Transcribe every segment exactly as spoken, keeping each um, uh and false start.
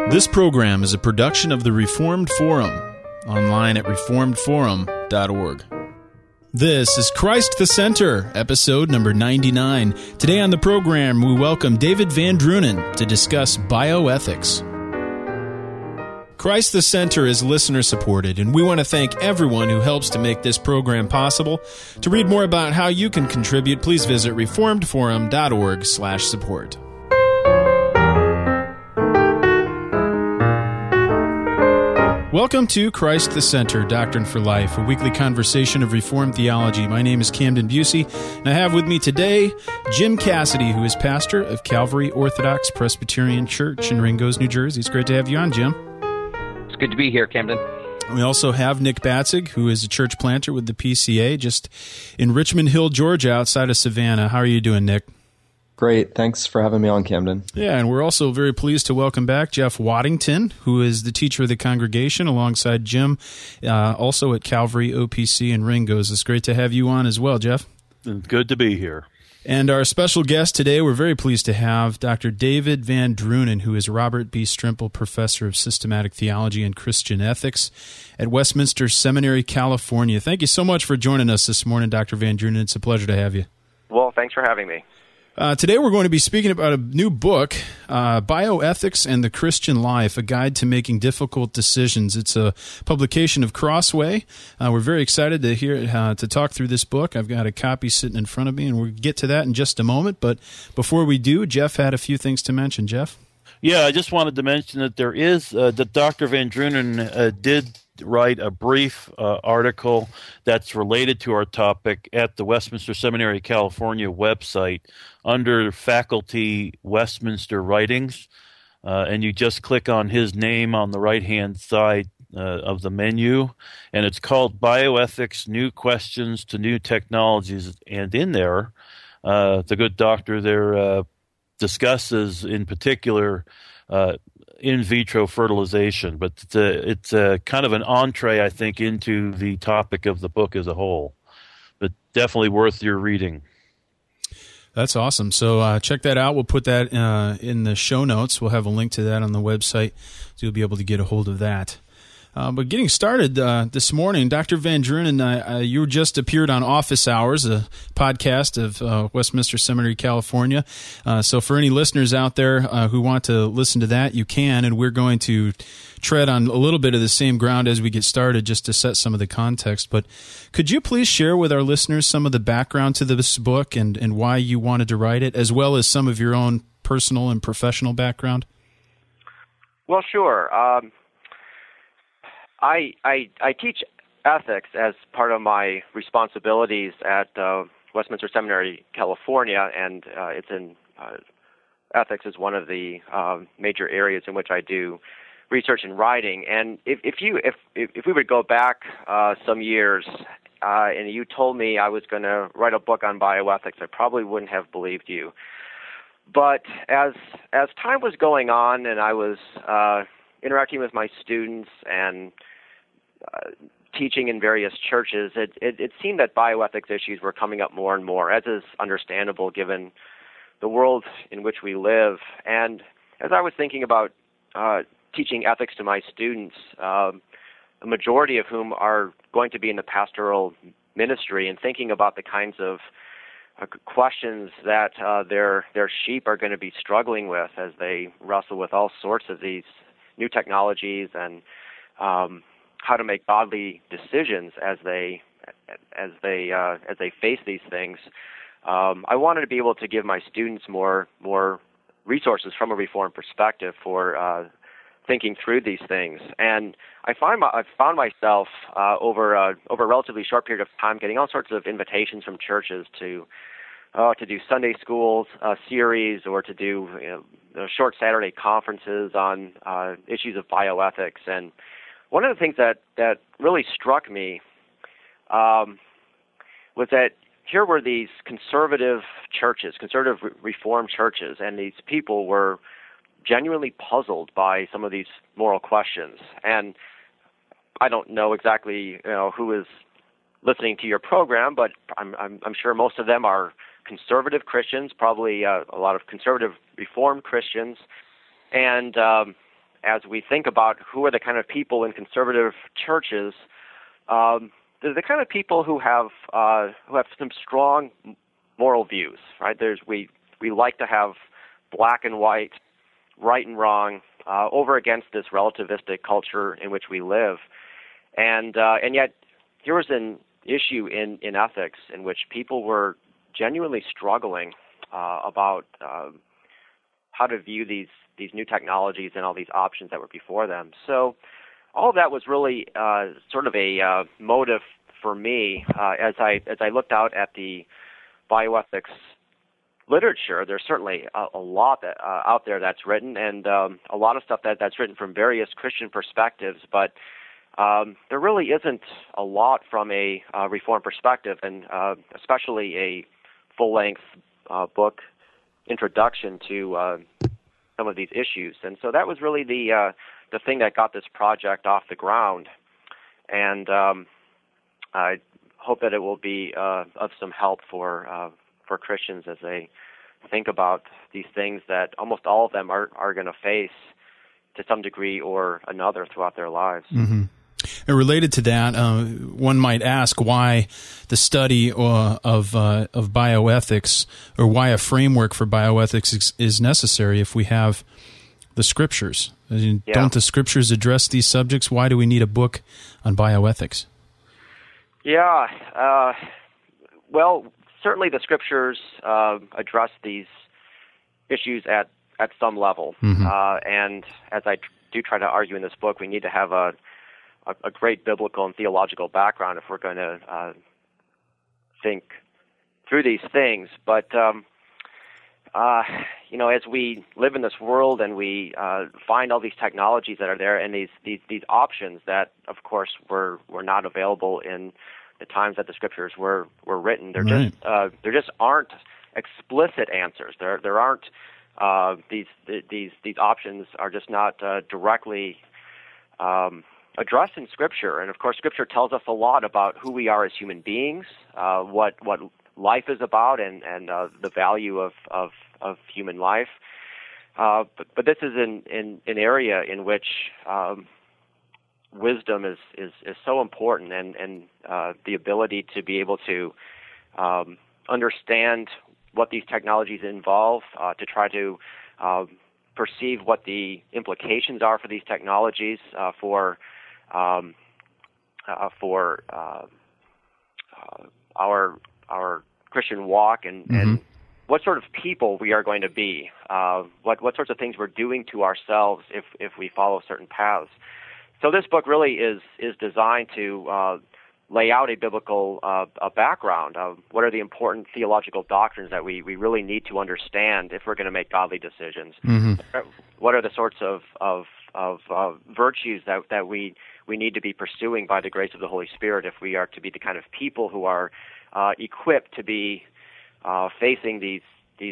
This program is a production of the Reformed Forum, online at reformed forum dot org. This is Christ the Center, episode number ninety-nine. Today on the program, we welcome David Van Drunen to discuss bioethics. Christ the Center is listener-supported, and we want to thank everyone who helps to make this program possible. To read more about how you can contribute, please visit reformed forum dot org slash support. Welcome to Christ the Center, Doctrine for Life, a weekly conversation of Reformed theology. My name is Camden Busey, and I have with me today Jim Cassidy, who is pastor of Calvary Orthodox Presbyterian Church in Ringgoes, New Jersey. It's great to have you on, Jim. It's good to be here, Camden. We also have Nick Batzig, who is a church planter with the P C A just in Richmond Hill, Georgia, outside of Savannah. How are you doing, Nick? Great. Thanks for having me on, Camden. Yeah, and we're also very pleased to welcome back Jeff Waddington, who is the teacher of the congregation alongside Jim, uh, also at Calvary O P C in Ringgoes. It's great to have you on as well, Jeff. Good to be here. And our special guest today, we're very pleased to have Doctor David Van Drunen, who is Robert B. Strimple Professor of Systematic Theology and Christian Ethics at Westminster Seminary, California. Thank you so much for joining us this morning, Doctor Van Drunen. It's a pleasure to have you. Well, thanks for having me. Uh, today we're going to be speaking about a new book, uh, Bioethics and the Christian Life, a guide to making difficult decisions. It's a publication of Crossway. Uh, we're very excited to hear uh, to talk through this book. I've got a copy sitting in front of me, and we'll get to that in just a moment. But before we do, Jeff had a few things to mention. Jeff? Yeah, I just wanted to mention that there is, uh, that Doctor Van Drunen uh, did write a brief uh, article that's related to our topic at the Westminster Seminary, California website under Faculty Westminster Writings, uh, and you just click on his name on the right-hand side uh, of the menu, and it's called Bioethics, New Questions to New Technologies, and in there, uh, the good doctor there uh, discusses in particular uh, in vitro fertilization, but it's a, it's a kind of an entree, I think, into the topic of the book as a whole, but definitely worth your reading. That's awesome. So uh, check that out. We'll put that uh, in the show notes. We'll have a link to that on the website, so you'll be able to get a hold of that. Uh, but getting started uh, this morning, Doctor Van Drunen, uh, uh, you just appeared on Office Hours, a podcast of uh, Westminster Seminary, California. Uh, so for any listeners out there uh, who want to listen to that, you can, and we're going to tread on a little bit of the same ground as we get started just to set some of the context. But could you please share with our listeners some of the background to this book and, and why you wanted to write it, as well as some of your own personal and professional background? Well, sure. Um I, I I teach ethics as part of my responsibilities at uh, Westminster Seminary, California, and uh, it's in uh, ethics is one of the uh, major areas in which I do research and writing. And if, if you if if we would go back uh, some years uh, and you told me I was going to write a book on bioethics, I probably wouldn't have believed you. But as as time was going on, and I was uh, interacting with my students and uh, teaching in various churches, it, it, it seemed that bioethics issues were coming up more and more, as is understandable given the world in which we live. And as I was thinking about uh, teaching ethics to my students, um, a majority of whom are going to be in the pastoral ministry, and thinking about the kinds of uh, questions that uh, their their sheep are going to be struggling with as they wrestle with all sorts of these new technologies and um, how to make godly decisions as they as they uh, as they face these things. Um, I wanted to be able to give my students more more resources from a Reformed perspective for uh, thinking through these things. And I find my, I found myself uh, over uh, over a relatively short period of time getting all sorts of invitations from churches to uh, to do Sunday schools uh, series, or to do you know, short Saturday conferences on uh, issues of bioethics. And one of the things that, that really struck me um, was that here were these conservative churches, conservative re- reformed churches, and these people were genuinely puzzled by some of these moral questions. And I don't know exactly you know, who is listening to your program, but I'm, I'm, I'm sure most of them are conservative Christians, probably uh, a lot of conservative Reformed Christians. And um, as we think about who are the kind of people in conservative churches, um, they're the kind of people who have uh, who have some strong moral views, right? There's we we like to have black and white, right and wrong, uh, over against this relativistic culture in which we live, and uh, and yet here was an issue in, in ethics in which people were genuinely struggling uh, about uh, how to view these these new technologies and all these options that were before them. So all of that was really uh, sort of a uh, motive for me uh, as I as I looked out at the bioethics literature. There's certainly a, a lot that, uh, out there that's written, and um, a lot of stuff that, that's written from various Christian perspectives, but um, there really isn't a lot from a uh, Reformed perspective, and uh, especially a full-length uh, book introduction to uh, some of these issues. And so that was really the uh, the thing that got this project off the ground, and um, I hope that it will be uh, of some help for uh, for Christians as they think about these things that almost all of them are, are going to face to some degree or another throughout their lives. Mm-hmm. And related to that, uh, one might ask why the study uh, of uh, of bioethics, or why a framework for bioethics is, is necessary if we have the Scriptures. I mean, yeah. Don't the Scriptures address these subjects? Why do we need a book on bioethics? Yeah, uh, well, certainly the Scriptures uh, address these issues at, at some level. Mm-hmm. Uh, and as I tr- do try to argue in this book, we need to have a, a, a great biblical and theological background if we're going to uh, think through these things. But, um, uh, you know, as we live in this world and we uh, find all these technologies that are there and these, these, these options that, of course, were, were not available in the times that the Scriptures were, were written, there right. just uh, there just aren't explicit answers. There there aren't uh, these these these options are just not uh, directly um, addressed in Scripture. And of course, Scripture tells us a lot about who we are as human beings, uh, what what life is about, and and uh, the value of of, of human life. Uh, but but this is an in an area in which um, wisdom is, is, is so important, and, and uh, the ability to be able to um, understand what these technologies involve, uh, to try to uh, perceive what the implications are for these technologies, uh, for um, uh, for uh, uh, our our Christian walk, and, mm-hmm. and what sort of people we are going to be, uh, what what sorts of things we're doing to ourselves if if we follow certain paths. So this book really is is designed to uh, lay out a biblical uh, a background of what are the important theological doctrines that we, we really need to understand if we're going to make godly decisions. Mm-hmm. What are the sorts of of, of uh, virtues that, that we, we need to be pursuing by the grace of the Holy Spirit if we are to be the kind of people who are uh, equipped to be uh, facing these these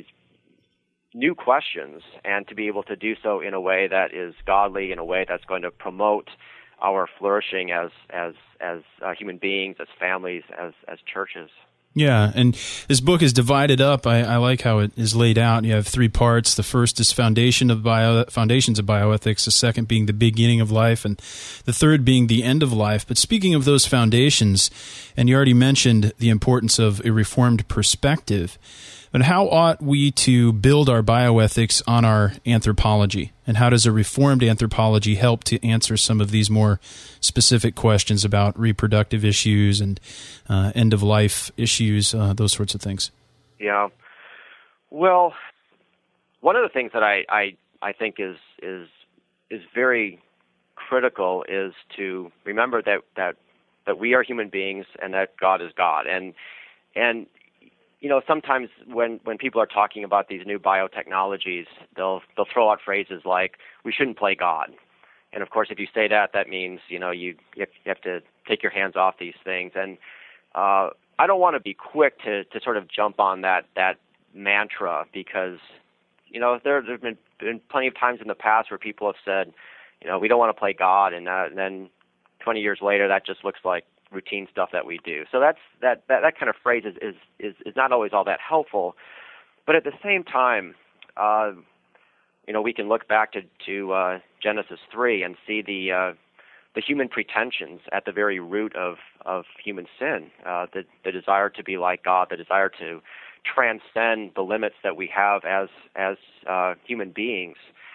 new questions, and to be able to do so in a way that is godly, in a way that's going to promote our flourishing as as as uh, human beings, as families, as as churches. Yeah, and this book is divided up. I, I like how it is laid out. You have three parts. The first is foundation of bio, foundations of bioethics, the second being the beginning of life, and the third being the end of life. But speaking of those foundations, and you already mentioned the importance of a reformed perspective, but how ought we to build our bioethics on our anthropology? And how does a reformed anthropology help to answer some of these more specific questions about reproductive issues and uh, end-of-life issues, uh, those sorts of things? Yeah. Well, one of the things that I, I, I think is is is very critical is to remember that, that that we are human beings and that God is God. And and you know, sometimes when, when people are talking about these new biotechnologies, they'll they'll throw out phrases like, we shouldn't play God. And of course, if you say that, that means, you know, you, you have to take your hands off these things. And uh, I don't want to be quick to, to sort of jump on that, that mantra, because, you know, there have been, been plenty of times in the past where people have said, you know, we don't want to play God, and, uh, and then twenty years later, that just looks like routine stuff that we do. So that's that, that, that kind of phrase is, is, is, is not always all that helpful. But at the same time, uh, you know, we can look back to to uh, Genesis three and see the uh, the human pretensions at the very root of of human sin, uh, the the desire to be like God, the desire to transcend the limits that we have as as uh, human beings,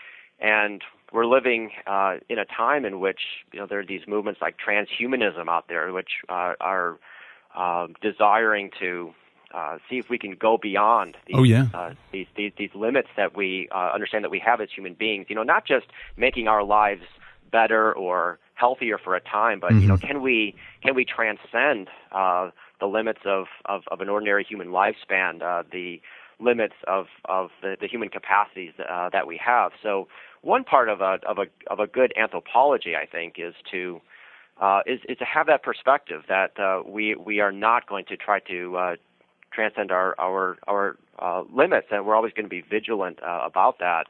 and we're living uh, in a time in which, you know, there are these movements like transhumanism out there, which uh, are uh, desiring to uh, see if we can go beyond these, oh, yeah. uh, these, these these limits that we uh, understand that we have as human beings. You know, not just making our lives better or healthier for a time, but mm-hmm. you know, can we can we transcend uh, the limits of, of, of an ordinary human lifespan, uh, the limits of of the, the human capacities uh, that we have? So one part of a of a of a good anthropology, I think, is to uh, is is to have that perspective that uh, we we are not going to try to uh, transcend our our our uh, limits, and we're always going to be vigilant uh, about that.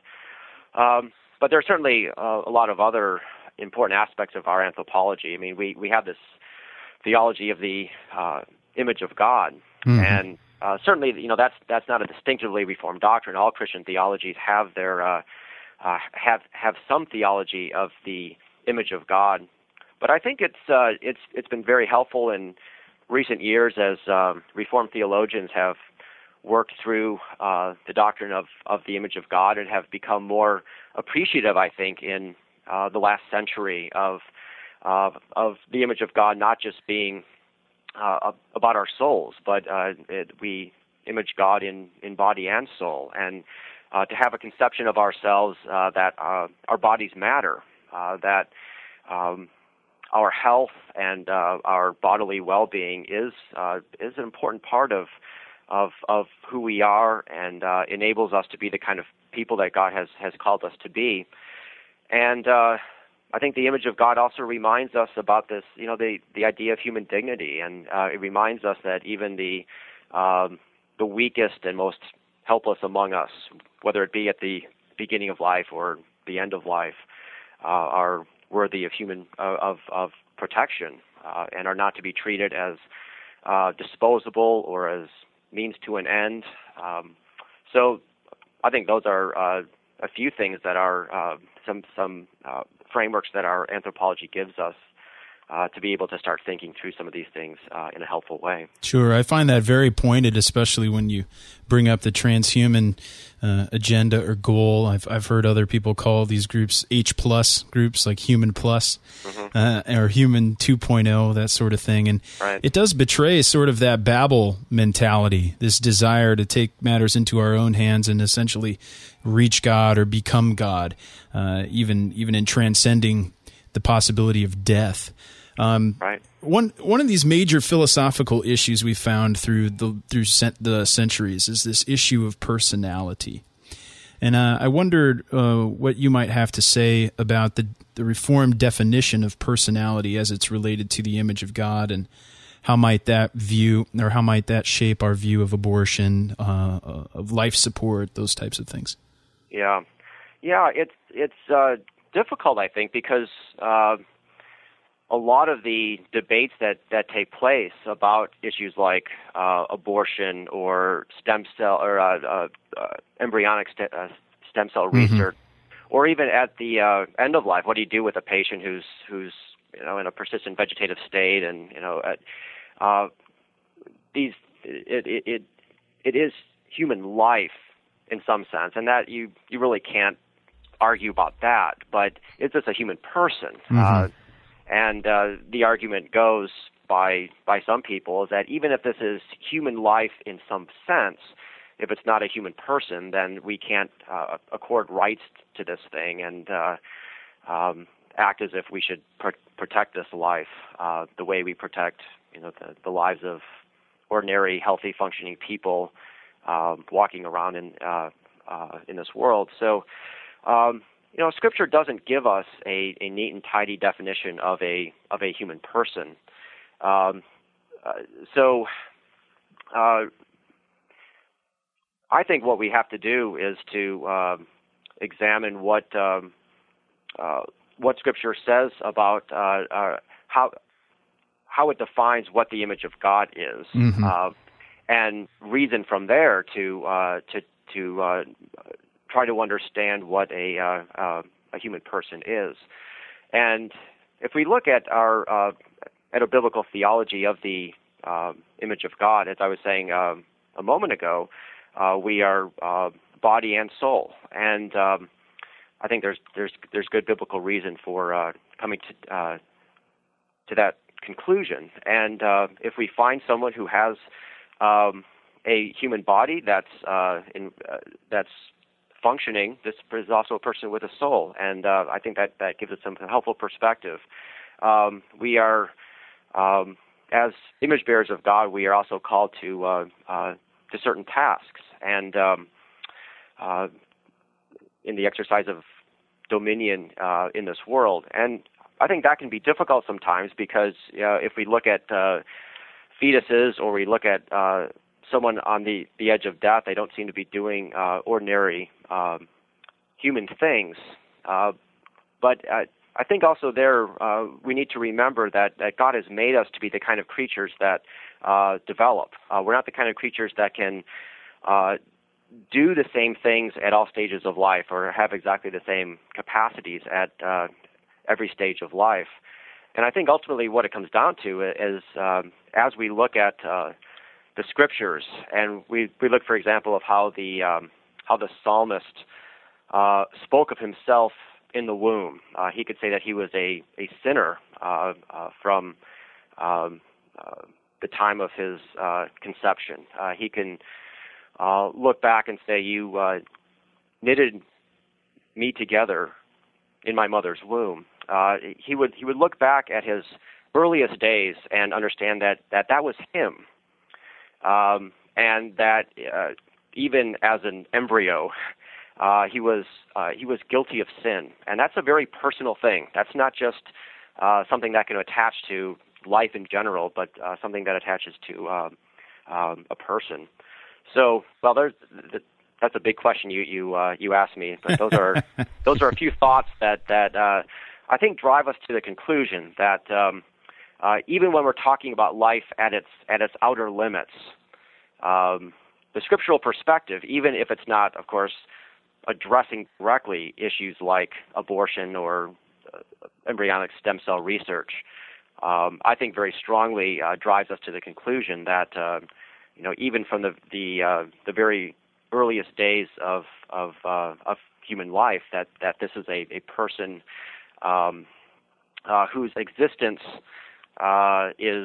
Um, but there are certainly uh, a lot of other important aspects of our anthropology. I mean, we we have this theology of the uh, image of God, mm-hmm. and uh, certainly, you know, that's that's not a distinctively Reformed doctrine. All Christian theologies have their uh, Uh, have have some theology of the image of God, but I think it's uh, it's it's been very helpful in recent years as um, Reformed theologians have worked through uh, the doctrine of, of the image of God and have become more appreciative, I think, in uh, the last century of uh, of the image of God not just being uh, about our souls, but uh, it, we image God in, in body and soul, and Uh, to have a conception of ourselves uh, that uh, our bodies matter, uh, that um, our health and uh, our bodily well-being is uh, is an important part of of of who we are, and uh, enables us to be the kind of people that God has, has called us to be. And uh, I think the image of God also reminds us about this, you know, the the idea of human dignity, and uh, it reminds us that even the um, the weakest and most helpless among us, whether it be at the beginning of life or the end of life, uh, are worthy of human uh, of of protection uh, and are not to be treated as uh, disposable or as means to an end. Um, so, I think those are uh, a few things that are uh, some some uh, frameworks that our anthropology gives us Uh, to be able to start thinking through some of these things uh, in a helpful way. Sure. I find that very pointed, especially when you bring up the transhuman uh, agenda or goal. I've I've heard other people call these groups H plus groups, like Human Plus, mm-hmm. uh, or Human two point oh, that sort of thing. And right. It does betray sort of that Babel mentality, this desire to take matters into our own hands and essentially reach God or become God, uh, even even in transcending the possibility of death. Um, right. One one of these major philosophical issues we found through the through cent- the centuries is this issue of personality, and uh, I wondered uh, what you might have to say about the the Reformed definition of personality as it's related to the image of God, and how might that view or how might that shape our view of abortion, uh, of life support, those types of things. Yeah, yeah, it's it's uh, difficult, I think, because Uh, a lot of the debates that, that take place about issues like uh, abortion or stem cell or uh, uh, uh, embryonic st- uh, stem cell mm-hmm. research, or even at the uh, end of life, what do you do with a patient who's who's you know in a persistent vegetative state, and you know at, uh, these it, it it it is human life in some sense, and that you you really can't argue about that. But is this a human person? Mm-hmm. Uh, And uh, the argument goes by by some people is that even if this is human life in some sense, if it's not a human person, then we can't uh, accord rights to this thing and uh, um, act as if we should pr- protect this life uh, the way we protect, you know, the, the lives of ordinary, healthy, functioning people uh, walking around in uh, uh, in this world. So. Um, You know, Scripture doesn't give us a, a neat and tidy definition of a of a human person. Um, uh, so, uh, I think what we have to do is to um, examine what um, uh, what Scripture says about uh, uh, how how it defines what the image of God is, mm-hmm. uh, and reason from there to uh, to to uh, try to understand what a uh, uh, a human person is. And if we look at our uh, at a biblical theology of the uh, image of God, as I was saying uh, a moment ago, uh, we are uh, body and soul, and um, I think there's there's there's good biblical reason for uh, coming to uh, to that conclusion. And uh, if we find someone who has um, a human body that's uh, in, uh, that's functioning, this is also a person with a soul, and uh, I think that that gives us some helpful perspective. Um, we are, um, as image bearers of God, we are also called to uh, uh, to certain tasks, and um, uh, in the exercise of dominion uh, in this world. And I think that can be difficult sometimes because uh, if we look at uh, fetuses or we look at uh, someone on the, the edge of death, they don't seem to be doing uh, ordinary um, human things. Uh, but uh, I think also there uh, we need to remember that, that God has made us to be the kind of creatures that uh, develop. Uh, we're not the kind of creatures that can uh, do the same things at all stages of life or have exactly the same capacities at uh, every stage of life. And I think ultimately what it comes down to is um, as we look at uh, the scriptures, and we, we look, for example, of how the um, how the psalmist uh, spoke of himself in the womb. Uh, he could say that he was a, a sinner uh, uh, from um, uh, the time of his uh, conception. Uh, he can uh, look back and say, you uh, knitted me together in my mother's womb. Uh, he would he would look back at his earliest days and understand that that, that was him. Um, and that uh, even as an embryo, uh, he was uh, he was guilty of sin, and that's a very personal thing. That's not just uh, something that can attach to life in general, but uh, something that attaches to um, um, a person. So, well, there's that's a big question you you uh, you asked me, but those are those are a few thoughts that that uh, I think drive us to the conclusion that. Um, Uh, even when we're talking about life at its at its outer limits, um, the scriptural perspective, even if it's not, of course, addressing directly issues like abortion or uh, embryonic stem cell research, um, I think very strongly uh, drives us to the conclusion that uh, you know even from the the uh, the very earliest days of of uh, of human life, that that this is a a person um, uh, whose existence Uh, is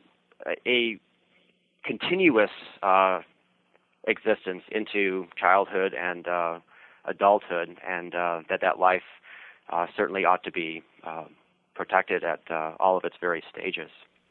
a continuous uh, existence into childhood and uh, adulthood, and uh, that that life uh, certainly ought to be uh, protected at uh, all of its various stages.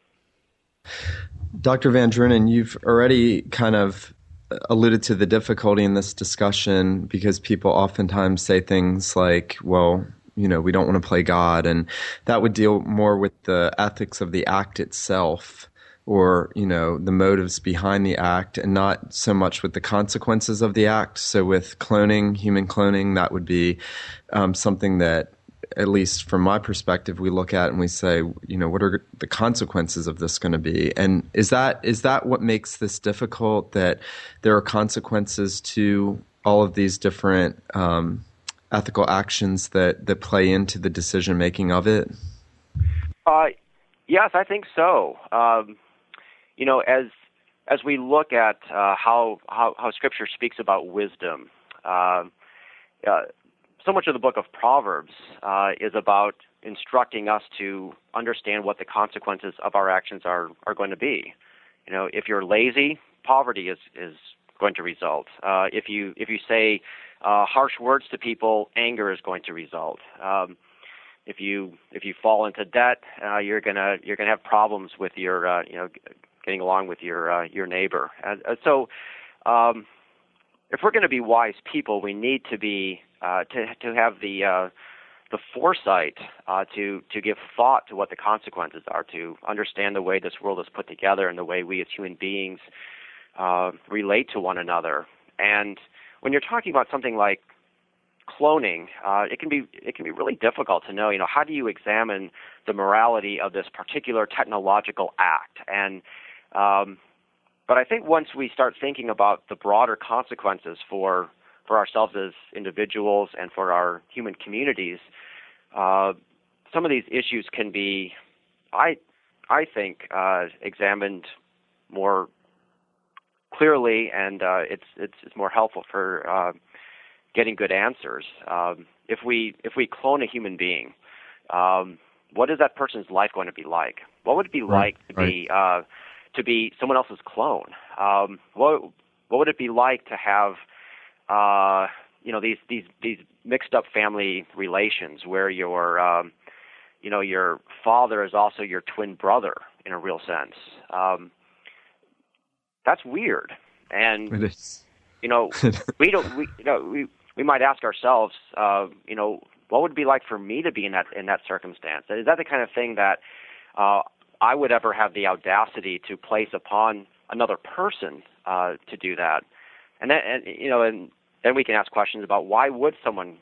Doctor Van Drunen, you've already kind of alluded to the difficulty in this discussion because people oftentimes say things like, well, you know, we don't want to play God, and that would deal more with the ethics of the act itself or, you know, the motives behind the act and not so much with the consequences of the act. So with cloning, human cloning, that would be um, something that, at least from my perspective, we look at and we say, you know, what are the consequences of this going to be? And is that is that what makes this difficult, that there are consequences to all of these different um ethical actions that, that play into the decision-making of it? Uh, yes, I think so. Um, you know, as as we look at uh, how, how how Scripture speaks about wisdom, uh, uh, so much of the book of Proverbs uh, is about instructing us to understand what the consequences of our actions are, are going to be. You know, if you're lazy, poverty is, is going to result. Uh, if you if you say Uh, harsh words to people, anger is going to result. Um, if you if you fall into debt, uh, you're gonna you're gonna have problems with your uh, you know getting along with your uh, your neighbor. And, uh, so, um, if we're going to be wise people, we need to be uh, to to have the uh, the foresight uh, to to give thought to what the consequences are, to understand the way this world is put together and the way we as human beings uh, relate to one another. And when you're talking about something like cloning, uh, it can be it can be really difficult to know. You know, how do you examine the morality of this particular technological act? And um, but I think once we start thinking about the broader consequences for for ourselves as individuals and for our human communities, uh, some of these issues can be, I, I think, uh, examined more clearly, and uh, it's, it's it's more helpful for uh, getting good answers. Um, if we if we clone a human being, um, what is that person's life going to be like? What would it be Right, like to right. be uh, to be someone else's clone? Um, what what would it be like to have uh, you know these these these mixed up family relations where your um, you know your father is also your twin brother in a real sense? Um, that's weird, and It is. you know we don't we you know we we might ask ourselves uh, you know what would it be like for me to be in that in that circumstance? Is that the kind of thing that uh, I would ever have the audacity to place upon another person uh, to do that? And then, and, you know, and then we can ask questions about why would someone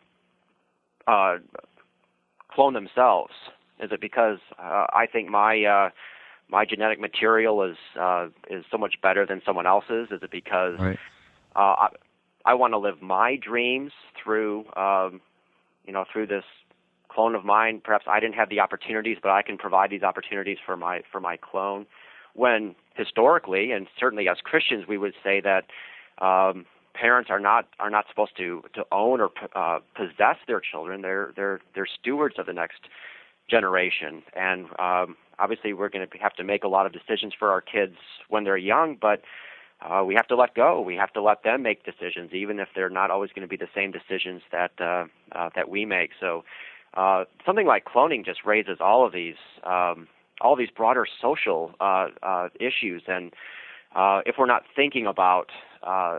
uh, clone themselves? Is it because uh, I think my uh, my genetic material is uh, is so much better than someone else's? Is it because Right. uh, I, I want to live my dreams through um, you know through this clone of mine? Perhaps I didn't have the opportunities, but I can provide these opportunities for my for my clone. When historically, and certainly as Christians, we would say that um, parents are not are not supposed to to own or uh, possess their children. They're they're they're stewards of the next generation, and um, obviously we're going to have to make a lot of decisions for our kids when they're young, but uh, we have to let go. We have to let them make decisions, even if they're not always going to be the same decisions that uh, uh, that we make. So uh, something like cloning just raises all of these um, all these broader social uh, uh, issues, and uh, if we're not thinking about uh,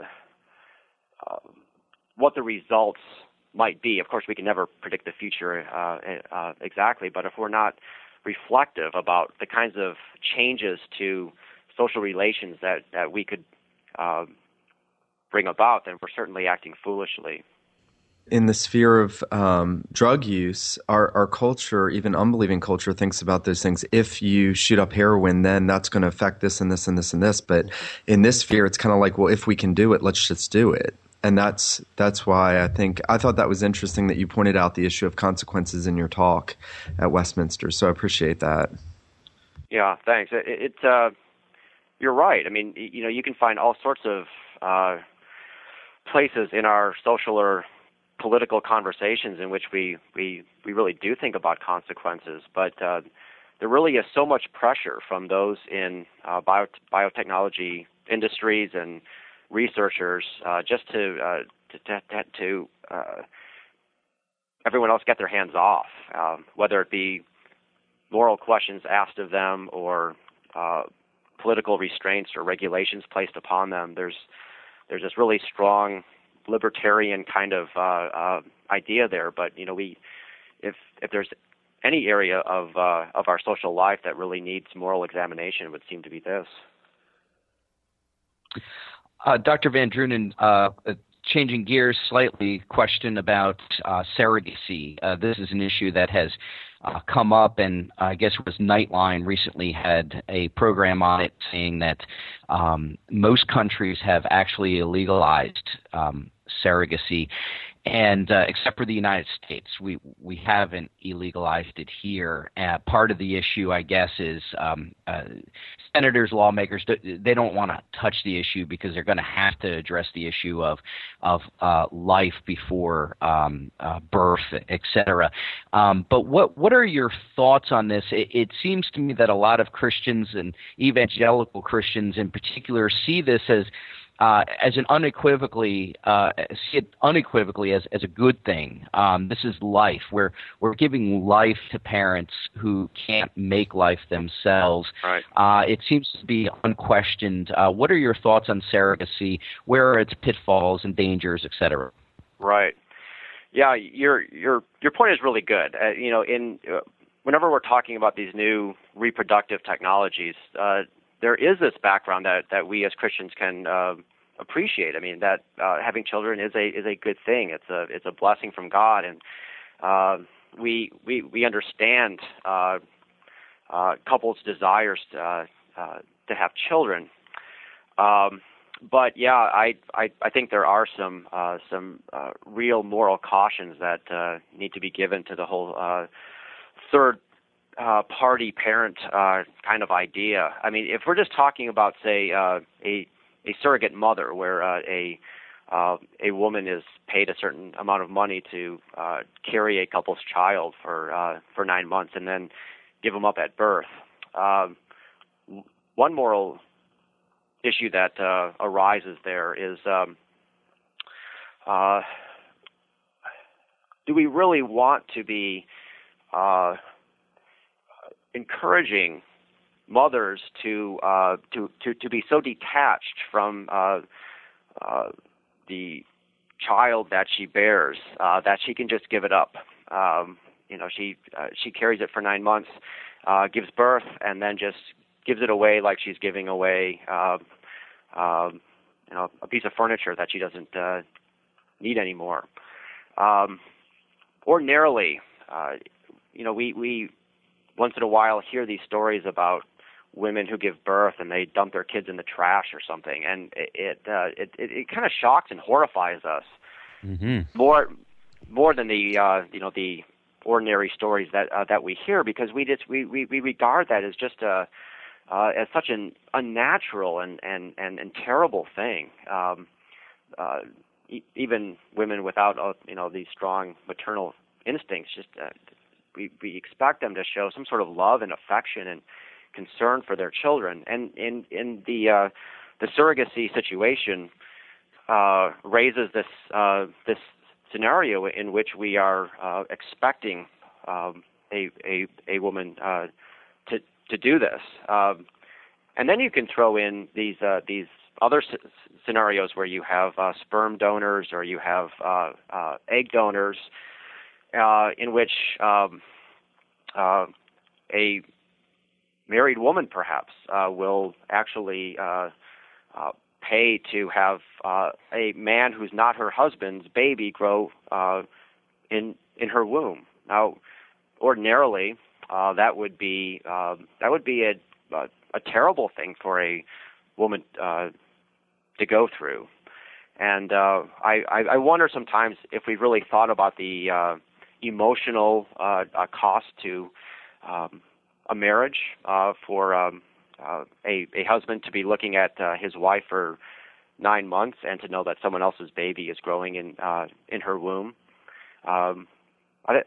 uh, what the results might be. Of course, we can never predict the future uh, uh, exactly, but if we're not reflective about the kinds of changes to social relations that, that we could uh, bring about, then we're certainly acting foolishly. In the sphere of um, drug use, our, our culture, even unbelieving culture, thinks about those things. If you shoot up heroin, then that's going to affect this and this and this and this. But in this sphere, it's kind of like, well, if we can do it, let's just do it. And that's that's why I think I thought that was interesting that you pointed out the issue of consequences in your talk at Westminster. So I appreciate that. Yeah, thanks. It, it uh, you're right. I mean, you know, you can find all sorts of uh, places in our social or political conversations in which we, we, we really do think about consequences, but uh, there really is so much pressure from those in uh, bio, biotechnology industries and researchers uh, just to uh, to, to, to uh, everyone else get their hands off, um, whether it be moral questions asked of them or uh, political restraints or regulations placed upon them. There's there's this really strong libertarian kind of uh, uh, idea there, but you know, we if if there's any area of uh, of our social life that really needs moral examination, it would seem to be this. Uh, Doctor Van Drunen, uh, uh, changing gears slightly, question about uh, surrogacy. Uh, this is an issue that has uh, come up, and I guess it was Nightline recently had a program on it saying that um, most countries have actually legalized um, surrogacy, and uh, except for the United States, we we haven't illegalized it here. Uh, part of the issue, I guess, is um, uh, senators, lawmakers, they don't want to touch the issue because they're going to have to address the issue of of uh, life before um, uh, birth, et cetera. Um, but what what are your thoughts on this? It, it seems to me that a lot of Christians and evangelical Christians in particular see this as Uh, as an unequivocally, uh, see it unequivocally as, as a good thing. Um, this is life. We're we're giving life to parents who can't make life themselves. Right. Uh, it seems to be unquestioned. Uh, what are your thoughts on surrogacy? Where are its pitfalls and dangers, et cetera? Right. Yeah, your your your point is really good. Uh, you know, in uh, whenever we're talking about these new reproductive technologies, uh, there is this background that, that we as Christians can uh, appreciate. I mean, that uh, having children is a is a good thing. It's a it's a blessing from God, and uh, we we we understand uh, uh, couples' desires to, uh, uh, to have children. Um, but yeah, I, I I think there are some uh, some uh, real moral cautions that uh, need to be given to the whole uh, third uh, party parent uh, kind of idea. I mean, if we're just talking about, say, uh, a a surrogate mother, where uh, a uh, a woman is paid a certain amount of money to uh, carry a couple's child for uh, for nine months and then give them up at birth. Um, one moral issue that uh, arises there is, um, uh, do we really want to be uh, encouraging mothers to, uh, to to to be so detached from uh, uh, the child that she bears uh, that she can just give it up? Um, you know, she uh, she carries it for nine months, uh, gives birth, and then just gives it away like she's giving away, uh, uh, you know, a piece of furniture that she doesn't uh, need anymore. Um, ordinarily, uh, you know, we, we once in a while hear these stories about women who give birth and they dump their kids in the trash or something, and it it uh, it, it, it kind of shocks and horrifies us mm-hmm. more more than the uh, you know the ordinary stories that uh, that we hear, because we just we, we, we regard that as just a uh, as such an unnatural and and, and, and terrible thing. Um, uh, e- even women without uh, you know these strong maternal instincts, just uh, we we expect them to show some sort of love and affection and concern for their children. And in in the uh, the surrogacy situation uh, raises this uh, this scenario in which we are uh, expecting um, a, a a woman uh, to to do this, um, and then you can throw in these uh, these other c- scenarios where you have uh, sperm donors or you have uh, uh, egg donors, uh, in which um, uh, a married woman perhaps uh, will actually uh, uh, pay to have uh, a man who's not her husband's baby grow uh, in in her womb. Now, ordinarily, uh, that would be uh, that would be a, a a terrible thing for a woman uh, to go through, and uh, I, I I wonder sometimes if we've really thought about the uh, emotional uh, uh, cost to um, a marriage uh, for um, uh, a, a husband to be looking at uh, his wife for nine months and to know that someone else's baby is growing in uh, in her womb. Um, I,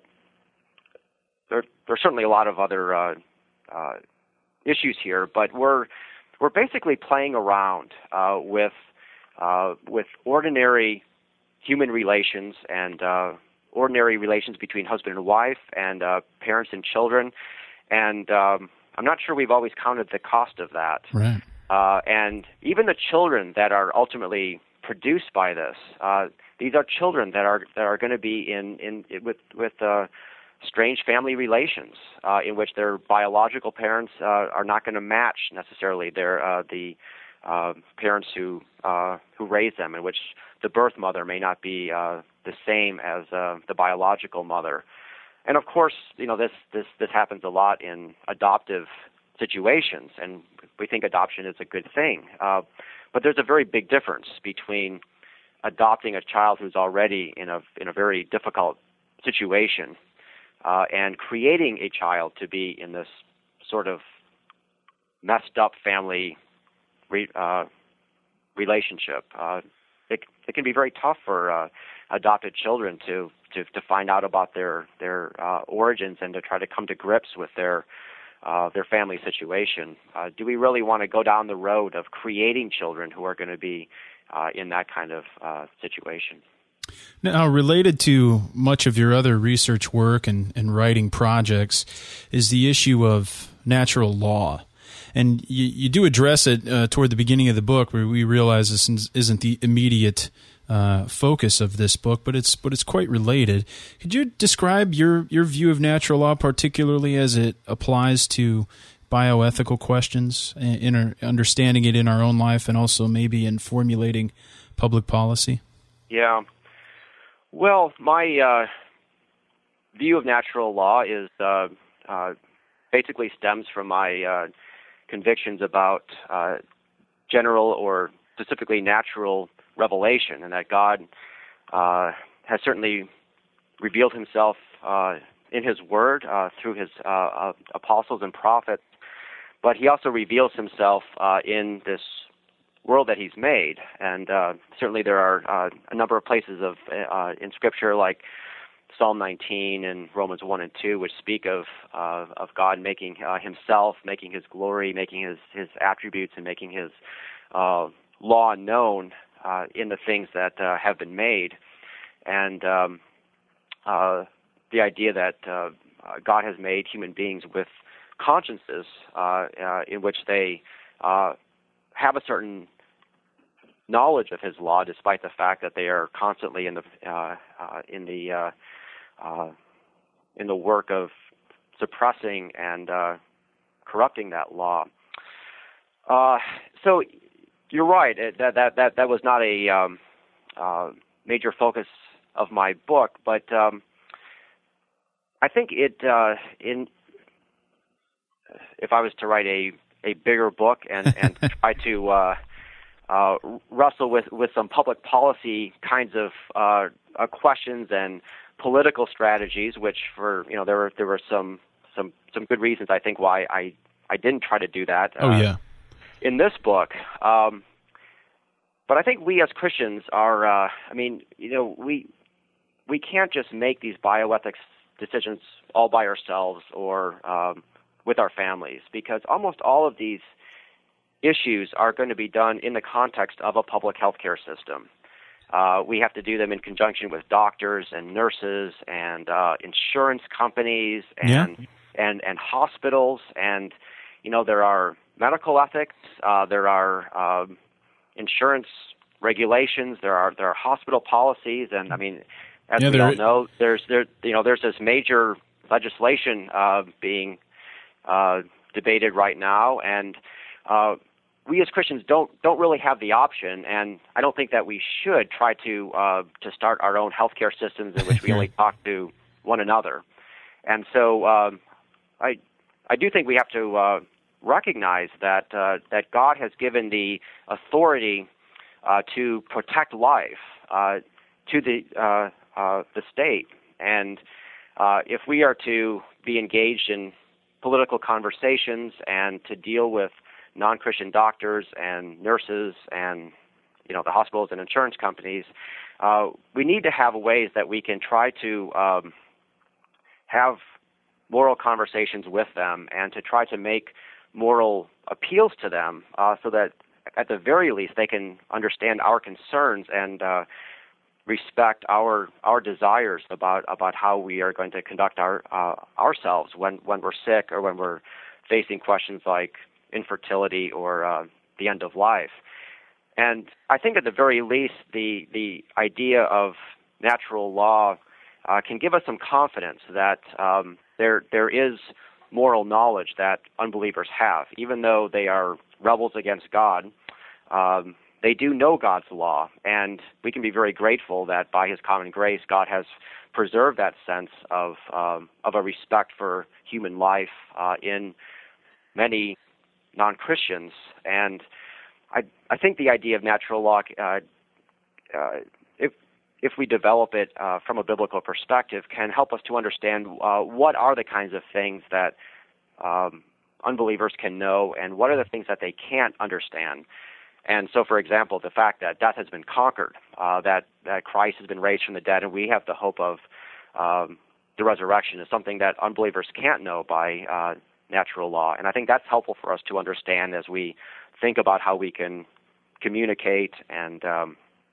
there, there's certainly a lot of other uh, uh, issues here, but we're we're basically playing around uh, with uh, with ordinary human relations and uh, ordinary relations between husband and wife and uh, parents and children. And um, I'm not sure we've always counted the cost of that. Right. Uh, and even the children that are ultimately produced by this, uh, these are children that are that are going to be in in with with uh, strange family relations, uh, in which their biological parents uh, are not going to match necessarily their uh, the uh, parents who uh, who raised them, in which the birth mother may not be uh, the same as uh, the biological mother. And of course, you know, this, this, this happens a lot in adoptive situations, and we think adoption is a good thing. Uh, but there's a very big difference between adopting a child who's already in a in a very difficult situation uh, and creating a child to be in this sort of messed up family re, uh, relationship. Uh, it it can be very tough for uh, adopted children to. To, to find out about their their uh, origins and to try to come to grips with their uh, their family situation. Uh, do we really want to go down the road of creating children who are going to be uh, in that kind of uh, situation? Now, related to much of your other research work and, and writing projects is the issue of natural law. And you, you do address it uh, toward the beginning of the book, where we realize this isn't the immediate Uh, focus of this book, but it's but it's quite related. Could you describe your, your view of natural law, particularly as it applies to bioethical questions, in our, understanding it in our own life, and also maybe in formulating public policy? Yeah. Well, my uh, view of natural law is uh, uh, basically stems from my uh, convictions about uh, general or specifically natural revelation, and that God uh, has certainly revealed himself uh, in his word uh, through his uh, uh, apostles and prophets, but he also reveals himself uh, in this world that he's made. And uh, certainly there are uh, a number of places of uh, in Scripture, like Psalm nineteen and Romans one and two, which speak of uh, of God making uh, himself, making his glory, making his, his attributes, and making his uh, law known uh, in the things that uh, have been made. And um, uh, the idea that uh, God has made human beings with consciences uh, uh, in which they uh, have a certain knowledge of his law, despite the fact that they are constantly in the uh, uh, in the uh, uh, in the work of suppressing and uh, corrupting that law. Uh, so you're right. It, that that that that was not a um, uh, major focus of my book, but um, I think it uh, in if I was to write a, a bigger book and, and try to uh, uh, wrestle with, with some public policy kinds of uh, uh, questions and political strategies, which for you know there were there were some some, some good reasons I think why I, I didn't try to do that. Oh uh, yeah. In this book. Um, but I think we as Christians are. Uh, I mean, you know, we we can't just make these bioethics decisions all by ourselves or um, with our families, because almost all of these issues are going to be done in the context of a public healthcare system. Uh, we have to do them in conjunction with doctors and nurses and uh, insurance companies and, yeah. and and hospitals, and you know there are medical ethics, uh, there are um, insurance regulations, there are there are hospital policies, and I mean, as yeah, we all know, there's there you know there's this major legislation uh, being uh, debated right now, and uh, we as Christians don't don't really have the option, and I don't think that we should try to uh, to start our own healthcare systems in which we only talk to one another. And so um, I I do think we have to uh, recognize that uh, that God has given the authority uh, to protect life uh, to the uh, uh, the state, and uh, if we are to be engaged in political conversations and to deal with non-Christian doctors and nurses and, you know, the hospitals and insurance companies, uh, we need to have ways that we can try to um, have moral conversations with them and to try to make moral appeals to them uh, so that at the very least they can understand our concerns and uh, respect our our desires about about how we are going to conduct our uh, ourselves when, when we're sick or when we're facing questions like infertility or uh, the end of life. And I think at the very least the the idea of natural law uh, can give us some confidence that um, there there is moral knowledge that unbelievers have, even though they are rebels against God. Um, they do know God's law, and we can be very grateful that by His common grace, God has preserved that sense of um, of a respect for human life uh, in many non-Christians. And I I think the idea of natural law, uh, uh, if if we develop it uh, from a biblical perspective, can help us to understand uh, what are the kinds of things that um, unbelievers can know, and what are the things that they can't understand. And so, for example, the fact that death has been conquered, uh, that, that Christ has been raised from the dead, and we have the hope of um, the resurrection is something that unbelievers can't know by uh, natural law. And I think that's helpful for us to understand as we think about how we can communicate and um,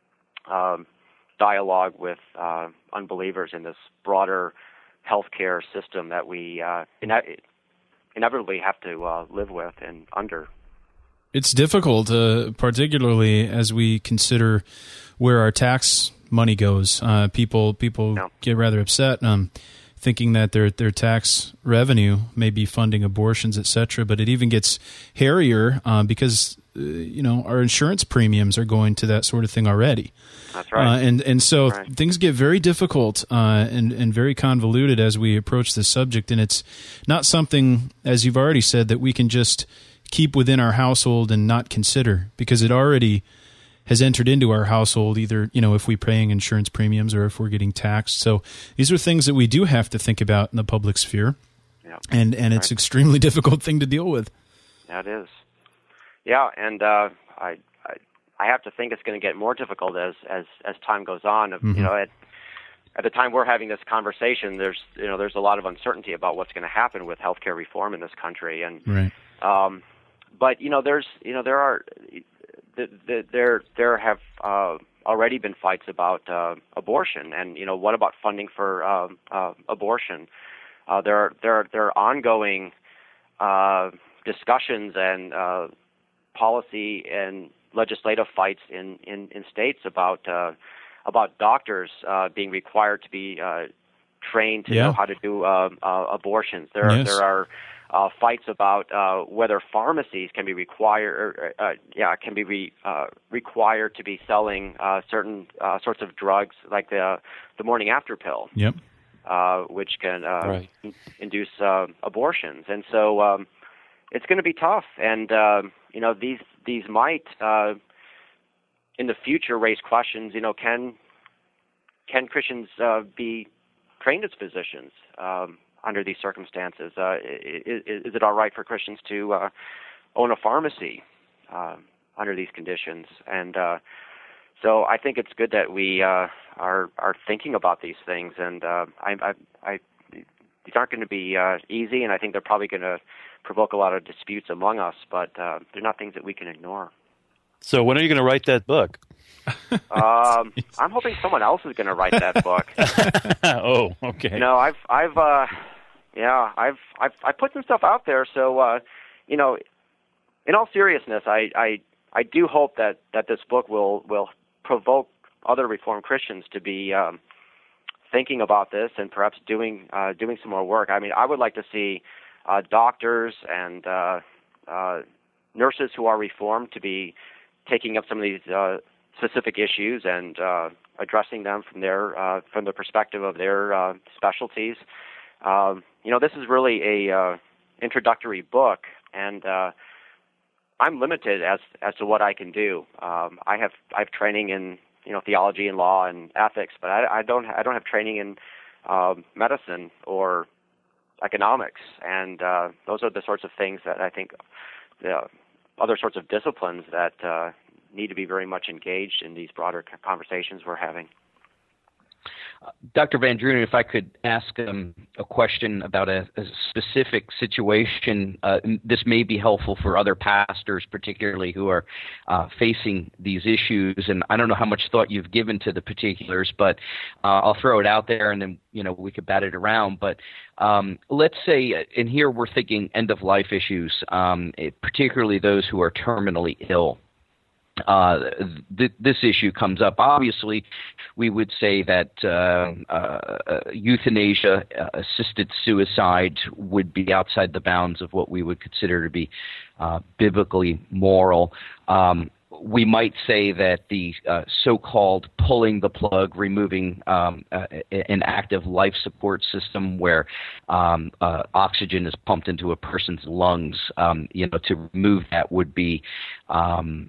um, dialogue with uh, unbelievers in this broader healthcare system that we uh, ine- inevitably have to uh, live with and under. It's difficult, uh, particularly as we consider where our tax money goes. Uh, people people no. get rather upset, um, thinking that their their tax revenue may be funding abortions, et cetera. But it even gets hairier uh, because uh, you know our insurance premiums are going to that sort of thing already. That's right. Uh, and and so right. things get very difficult uh, and and very convoluted as we approach this subject. And it's not something, as you've already said, that we can just keep within our household and not consider, because it already has entered into our household, either, you know, if we're paying insurance premiums or if we're getting taxed. So these are things that we do have to think about in the public sphere. Yeah. And, and it's an extremely difficult thing to deal with. Yeah, it is. Yeah, and uh, I, I I have to think it's going to get more difficult as, as, as time goes on. Mm-hmm. You know, at, at the time we're having this conversation, there's you know there's a lot of uncertainty about what's going to happen with healthcare reform in this country, and right. um, but you know there's you know there are the, the, there there have uh, already been fights about uh, abortion, and you know what about funding for uh, uh, abortion? Uh, there are there are, there are ongoing uh, discussions and uh, policy and legislative fights in, in, in states about uh, about doctors uh, being required to be uh, trained to yeah. know how to do uh, uh, abortions. There yes. are, there are uh, fights about uh, whether pharmacies can be required uh, yeah can be re, uh, required to be selling uh, certain uh, sorts of drugs like the the morning after pill. Yep. Uh, which can uh, right. in- induce uh, abortions, and so um, it's going to be tough. And uh, you know, these these might uh, in the future raise questions. You know, can can Christians uh, be trained as physicians um, under these circumstances? Uh, is, is it all right for Christians to uh, own a pharmacy uh, under these conditions? And uh, so I think it's good that we uh, are are thinking about these things, and uh, I, I, I, these aren't going to be uh, easy, and I think they're probably going to provoke a lot of disputes among us, but uh, they're not things that we can ignore. So when are you going to write that book? um, I'm hoping someone else is going to write that book. Oh, okay. You know, I've, I've, uh, yeah, I've, I've, I put some stuff out there, so uh, you know, in all seriousness, I, I, I do hope that, that this book will will provoke other Reformed Christians to be um, thinking about this and perhaps doing uh, doing some more work. I mean, I would like to see uh, doctors and uh, uh, nurses who are Reformed to be taking up some of these uh, specific issues and uh, addressing them from their uh, from the perspective of their uh, specialties. Um, you know, this is really a uh, introductory book, and uh, I'm limited as as to what I can do. Um, I have I have training in you know theology and law and ethics, but I, I don't I don't have training in uh, medicine or economics, and uh, those are the sorts of things that I think the other sorts of disciplines that uh, need to be very much engaged in these broader conversations we're having. Uh, Doctor Van Drunen, if I could ask um, a question about a, a specific situation, uh, this may be helpful for other pastors, particularly who are uh, facing these issues. And I don't know how much thought you've given to the particulars, but uh, I'll throw it out there, and then you know we could bat it around. But um, let's say, and here we're thinking end-of-life issues, um, particularly those who are terminally ill. Uh, th- this issue comes up. Obviously, we would say that uh, uh, euthanasia, uh, assisted suicide would be outside the bounds of what we would consider to be uh, biblically moral. Um, we might say that the uh, so-called pulling the plug, removing um, uh, an active life support system where um, uh, oxygen is pumped into a person's lungs, um, you know, to remove that would be um,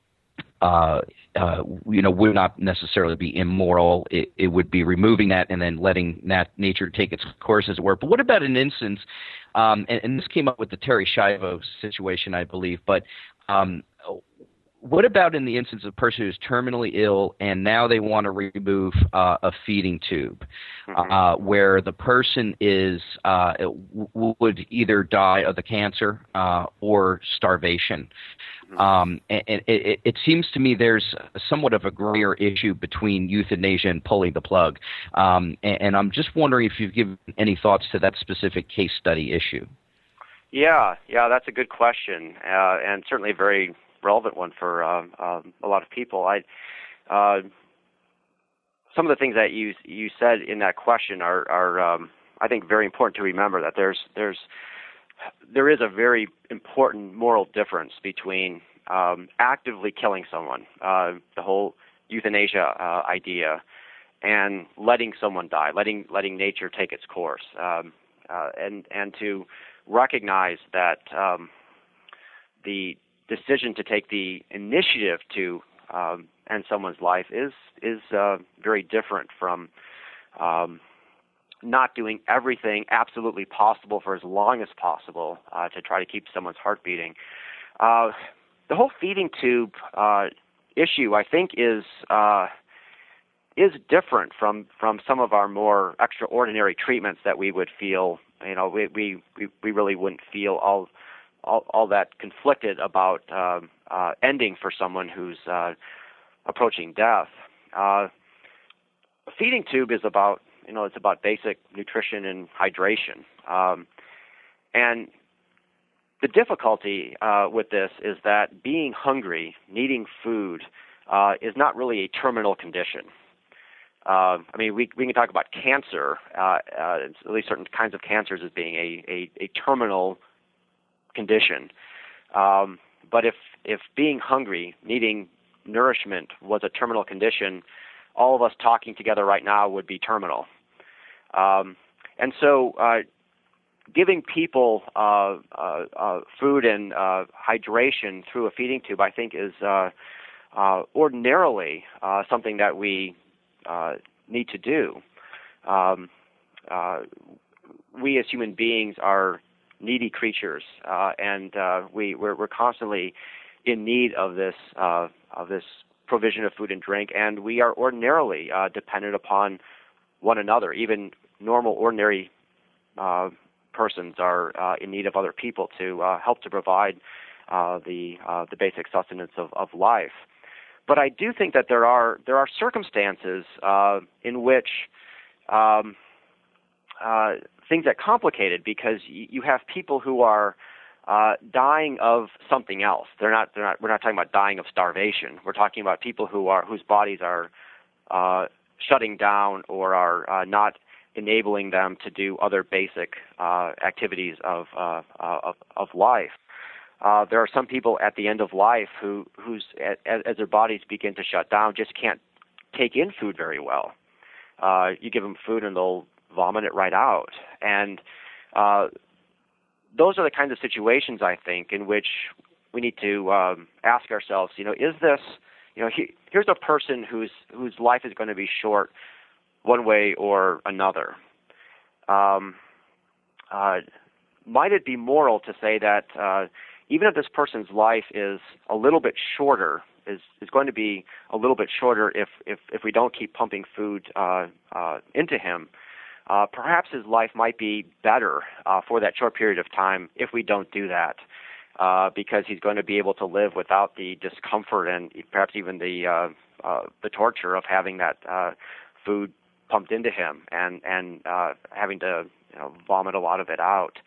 Uh, uh, you know, would not necessarily be immoral. It, it would be removing that and then letting nat- nature take its course, as it were. But what about an instance, um, and, and this came up with the Terri Schiavo situation, I believe, but um, what about in the instance of a person who's terminally ill and now they want to remove uh, a feeding tube, mm-hmm. uh, where the person is uh, w- would either die of the cancer uh, or starvation? Um, and, and it, it seems to me there's somewhat of a grayer issue between euthanasia and pulling the plug. Um, and, and I'm just wondering if you've given any thoughts to that specific case study issue. Yeah, yeah, that's a good question, uh, and certainly a very relevant one for uh, uh, a lot of people. I, uh, some of the things that you you said in that question are, are um, I think, very important to remember. That there's there's there is a very important moral difference between um, actively killing someone, uh, the whole euthanasia uh, idea, and letting someone die, letting letting nature take its course, um, uh, and and to recognize that um, the decision to take the initiative to um, end someone's life is is uh, very different from um, not doing everything absolutely possible for as long as possible uh, to try to keep someone's heart beating. Uh, the whole feeding tube uh, issue, I think, is uh, is different from, from some of our more extraordinary treatments that we would feel. You know, we we, we really wouldn't feel all all, all that conflicted about uh, uh, ending for someone who's uh, approaching death. Uh, a feeding tube is about, you know, it's about basic nutrition and hydration. Um, and the difficulty uh, with this is that being hungry, needing food, uh, is not really a terminal condition. Uh, I mean, we we can talk about cancer, uh, uh, at least certain kinds of cancers, as being a, a, a terminal condition. Um, but if if being hungry, needing nourishment was a terminal condition, all of us talking together right now would be terminal. Um, and so uh, giving people uh, uh, uh, food and uh, hydration through a feeding tube, I think, is uh, uh, ordinarily uh, something that we uh, need to do. Um, uh, we as human beings are needy creatures, uh, and uh, we, we're, we're constantly in need of this uh, of this provision of food and drink, and we are ordinarily uh, dependent upon one another. Even normal, ordinary uh, persons are uh, in need of other people to uh, help to provide uh, the uh, the basic sustenance of, of life. But I do think that there are there are circumstances uh, in which um, uh, things get complicated, because y- you have people who are uh, dying of something else. They're not. They're not. We're not talking about dying of starvation. We're talking about people who are whose bodies are uh, shutting down or are uh, not enabling them to do other basic uh, activities of, uh, uh, of of life. Uh, there are some people at the end of life who, who's as, as their bodies begin to shut down, just can't take in food very well. Uh, you give them food and they'll vomit it right out. And uh, those are the kinds of situations, I think, in which we need to um, ask ourselves, you know, is this, you know, he, here's a person whose whose life is going to be short one way or another. Um, uh, might it be moral to say that uh, even if this person's life is a little bit shorter, is, is going to be a little bit shorter if, if, if we don't keep pumping food uh, uh, into him, uh, perhaps his life might be better uh, for that short period of time if we don't do that, uh, because he's going to be able to live without the discomfort and perhaps even the uh, uh, the torture of having that uh, food pumped into him and and uh, having to, you know, vomit a lot of it out.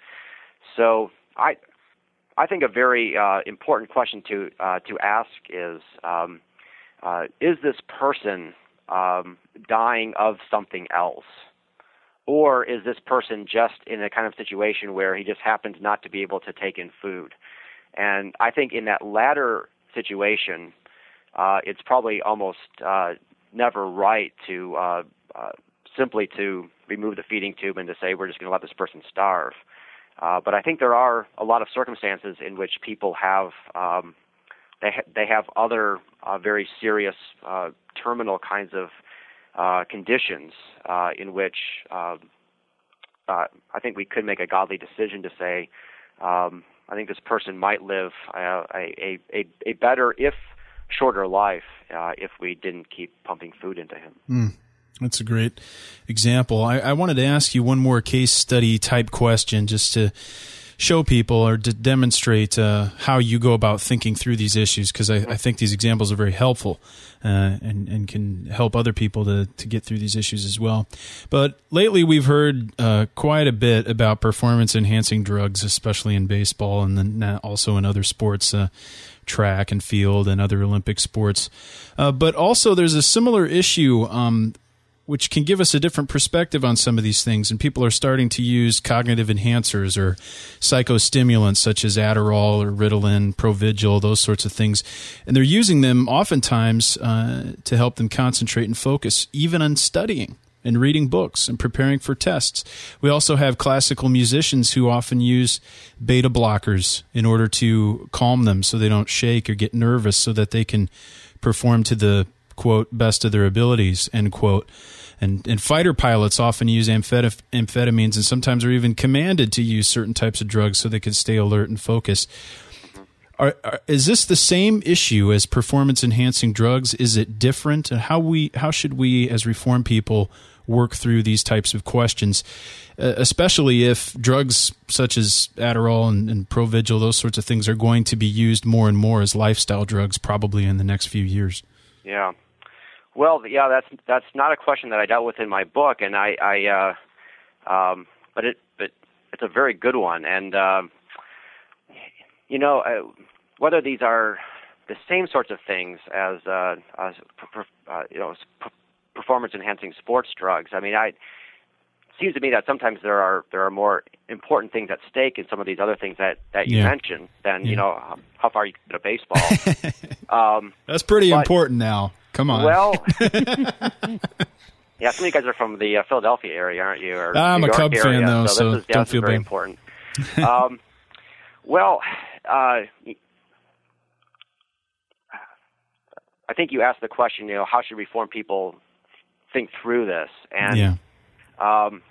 So I. I think a very uh, important question to uh, to ask is, um, uh, is this person um, dying of something else? Or is this person just in a kind of situation where he just happens not to be able to take in food? And I think in that latter situation, uh, it's probably almost uh, never right to uh, uh, simply to remove the feeding tube and to say we're just going to let this person starve. Uh, but I think there are a lot of circumstances in which people have um, they ha- they have other uh, very serious uh, terminal kinds of uh, conditions uh, in which uh, uh, I think we could make a godly decision to say um, I think this person might live uh, a, a a better, if shorter, life uh, if we didn't keep pumping food into him. Mm. That's a great example. I, I wanted to ask you one more case study type question just to show people or to demonstrate uh, how you go about thinking through these issues, because I, I think these examples are very helpful uh, and, and can help other people to, to get through these issues as well. But lately we've heard uh, quite a bit about performance-enhancing drugs, especially in baseball and then also in other sports, uh, track and field and other Olympic sports. Uh, but also there's a similar issue um which can give us a different perspective on some of these things. And people are starting to use cognitive enhancers or psychostimulants such as Adderall or Ritalin, Provigil, those sorts of things. And they're using them oftentimes uh, to help them concentrate and focus, even on studying and reading books and preparing for tests. We also have classical musicians who often use beta blockers in order to calm them so they don't shake or get nervous, so that they can perform to the, quote, best of their abilities, end quote. And, and fighter pilots often use amphetamines, amphetamines and sometimes are even commanded to use certain types of drugs so they can stay alert and focus. Are, are, is this the same issue as performance-enhancing drugs? Is it different? And how we how should we, as Reformed people, work through these types of questions, uh, especially if drugs such as Adderall and, and Provigil, those sorts of things, are going to be used more and more as lifestyle drugs probably in the next few years? Yeah. Well, yeah, that's that's not a question that I dealt with in my book, and I, I uh, um, but it, but it's a very good one, and um, you know, uh, whether these are the same sorts of things as, uh, as uh, you know, performance-enhancing sports drugs. I mean, I it seems to me that sometimes there are there are more important things at stake in some of these other things that, that you yeah. mentioned than yeah. you know how far you can hit a baseball. um, That's pretty but, important now. Come on. Well, yeah, some of you guys are from the uh, Philadelphia area, aren't you? Or I'm New a York Cub area, fan, though, so, so this is, yeah, don't this feel is very bad. important. um, well, uh, I think you asked the question, you know, how should Reformed people think through this? And yeah. um,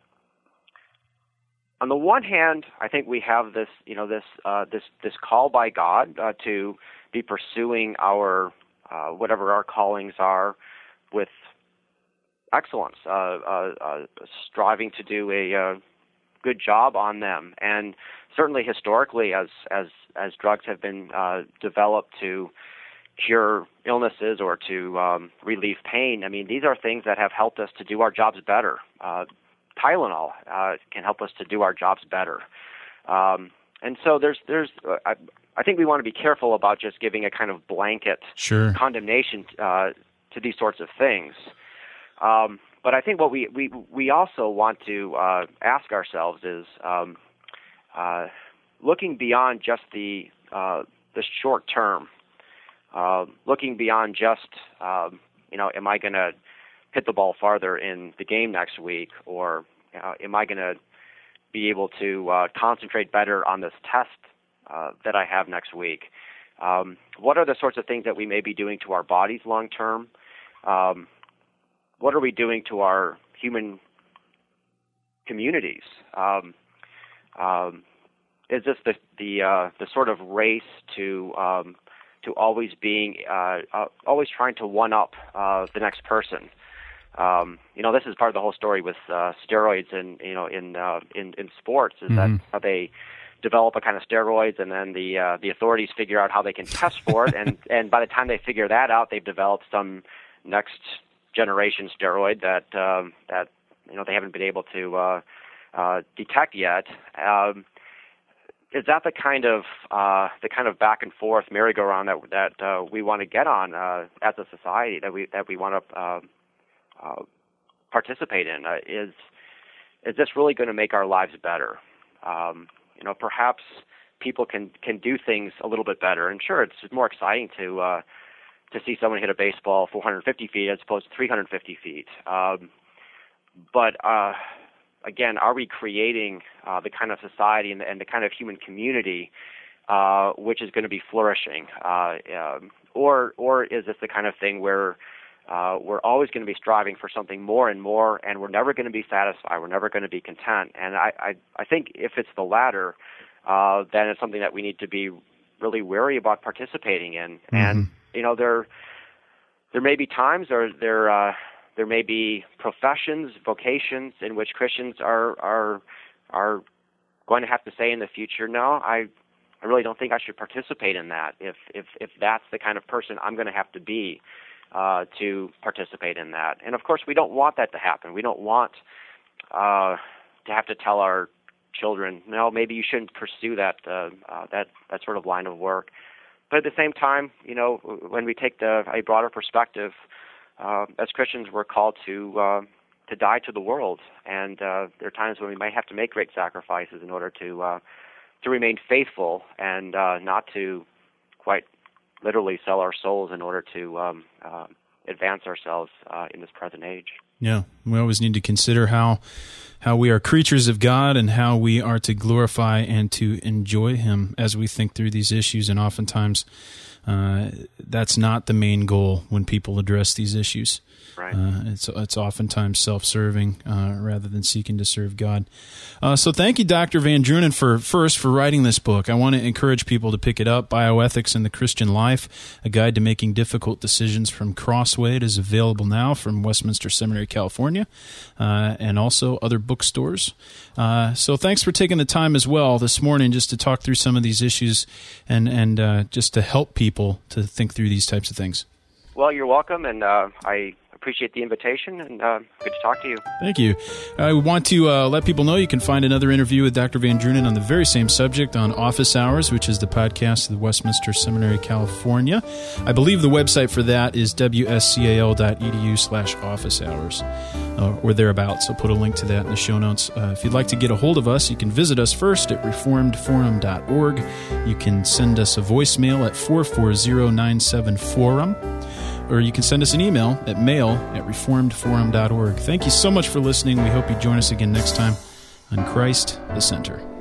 on the one hand, I think we have this, you know, this uh, this this call by God uh, to be pursuing our uh, whatever our callings are with excellence, uh, uh, uh, striving to do a uh, good job on them, and certainly historically, as as as drugs have been uh, developed to cure illnesses or to um, relieve pain, I mean, these are things that have helped us to do our jobs better. Uh, Tylenol uh, can help us to do our jobs better, um, and so there's there's uh, I, I think we want to be careful about just giving a kind of blanket sure. condemnation uh, to these sorts of things. Um, but I think what we, we, we also want to uh, ask ourselves is um, uh, looking beyond just the uh, the short term, uh, looking beyond just um, you know, am I going to hit the ball farther in the game next week, or uh, am I going to be able to uh, concentrate better on this test uh, that I have next week? Um, what are the sorts of things that we may be doing to our bodies long term? Um, what are we doing to our human communities? Um, um, is this the the uh, the sort of race to um, to always being uh, uh, always trying to one up uh, the next person? Um, you know, this is part of the whole story with uh, steroids and you know in uh, in in sports is mm-hmm. that how they develop a kind of steroids, and then the uh, the authorities figure out how they can test for it, and and by the time they figure that out, they've developed some next generation steroid that um, that you know they haven't been able to uh, uh, detect yet. Um, is that the kind of uh, the kind of back and forth merry-go-round that that uh, we want to get on uh, as a society, that we that we want to uh, uh, participate in? Uh, is is this really going to make our lives better? Um, you know, perhaps people can, can do things a little bit better. And sure, it's more exciting to uh, to see someone hit a baseball four hundred fifty feet as opposed to three hundred fifty feet. Um, but uh, again, are we creating uh, the kind of society and the, and the kind of human community uh, which is going to be flourishing, uh, um, or or is this the kind of thing where uh, we're always going to be striving for something more and more, and we're never going to be satisfied, we're never going to be content? And I, I, I think if it's the latter, uh, then it's something that we need to be really wary about participating in. Mm-hmm. And you know, there there may be times, or there uh, there may be professions, vocations in which Christians are are are going to have to say in the future, no, I. I really don't think I should participate in that if if, if that's the kind of person I'm going to have to be uh, to participate in that. And, of course, we don't want that to happen. We don't want uh, to have to tell our children, no, maybe you shouldn't pursue that uh, uh, that that sort of line of work. But at the same time, you know, when we take the, a broader perspective, uh, as Christians, we're called to uh, to die to the world. And uh, there are times when we might have to make great sacrifices in order to uh, to remain faithful and uh, not to quite literally sell our souls in order to um, uh, advance ourselves uh, in this present age. Yeah, we always need to consider how how we are creatures of God and how we are to glorify and to enjoy Him as we think through these issues. And oftentimes Uh, that's not the main goal when people address these issues. Right. Uh, it's it's oftentimes self-serving uh, rather than seeking to serve God. Uh, so thank you, Doctor Van Drunen, for first for writing this book. I want to encourage people to pick it up. Bioethics in the Christian Life: A Guide to Making Difficult Decisions from Crossway. It is available now from Westminster Seminary, California, uh, and also other bookstores. Uh, so thanks for taking the time as well this morning just to talk through some of these issues and and uh, just to help people to think through these types of things. Well, you're welcome, and uh, I appreciate the invitation, and uh, good to talk to you. Thank you. I want to uh, let people know you can find another interview with Doctor Van Drunen on the very same subject on Office Hours, which is the podcast of the Westminster Seminary, California. I believe the website for that is w s c a l dot e d u slash office hours uh, or thereabouts. I'll put a link to that in the show notes. Uh, if you'd like to get a hold of us, you can visit us first at reformed forum dot org. You can send us a voicemail at four four zero nine seven forum. Or you can send us an email at mail at reformed forum dot org. Thank you so much for listening. We hope you join us again next time on Christ the Center.